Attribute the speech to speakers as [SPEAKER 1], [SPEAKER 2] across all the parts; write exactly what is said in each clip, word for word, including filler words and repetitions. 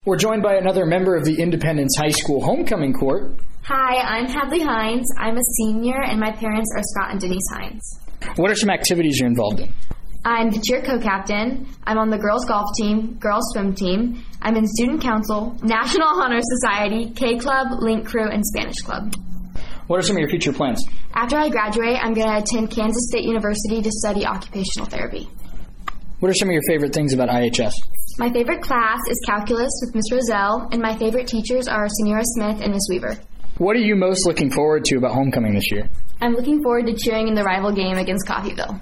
[SPEAKER 1] We're joined by another member of the Independence High School Homecoming Court.
[SPEAKER 2] Hi, I'm Hadley Hines. I'm a senior, and my parents are Scott and Denise Hines.
[SPEAKER 1] What are some activities you're involved in?
[SPEAKER 2] I'm the cheer co-captain. I'm on the girls' golf team, girls' swim team. I'm in student council, National Honor Society, K-Club, Link Crew, and Spanish Club.
[SPEAKER 1] What are some of your future plans?
[SPEAKER 2] After I graduate, I'm going to attend Kansas State University to study occupational therapy.
[SPEAKER 1] What are some of your favorite things about I H S?
[SPEAKER 2] My favorite class is calculus with Miz Roselle, and my favorite teachers are Senora Smith and Miz Weaver.
[SPEAKER 1] What are you most looking forward to about homecoming this year?
[SPEAKER 2] I'm looking forward to cheering in the rival game against Coffeyville.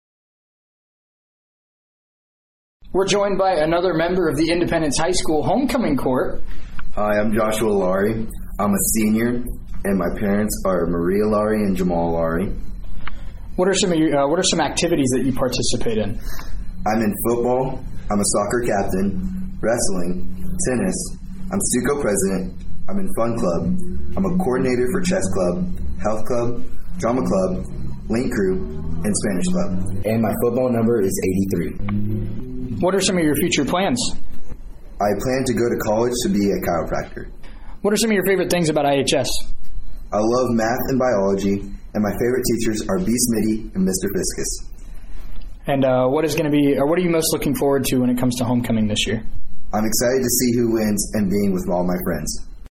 [SPEAKER 1] We're joined by another member of the Independence High School Homecoming Court.
[SPEAKER 3] Hi, I'm Joshua Laurie. I'm a senior, and my parents are Maria Laurie and Jamal Laurie.
[SPEAKER 1] What are some of your, uh, what are some activities that you participate in?
[SPEAKER 3] I'm in football. I'm a soccer captain, wrestling, tennis. I'm SUCO president. I'm in fun club. I'm a coordinator for chess club, health club, drama club, link crew, and Spanish club.
[SPEAKER 4] And my football number is eighty-three.
[SPEAKER 1] What are some of your future plans?
[SPEAKER 3] I plan to go to college to be a chiropractor.
[SPEAKER 1] What are some of your favorite things about I H S?
[SPEAKER 3] I love math and biology, and my favorite teachers are B. Smitty and Mister Fiscus.
[SPEAKER 1] And uh, what is going to be, or what are you most looking forward to when it comes to homecoming this year?
[SPEAKER 3] I'm excited to see who wins and being with all my friends.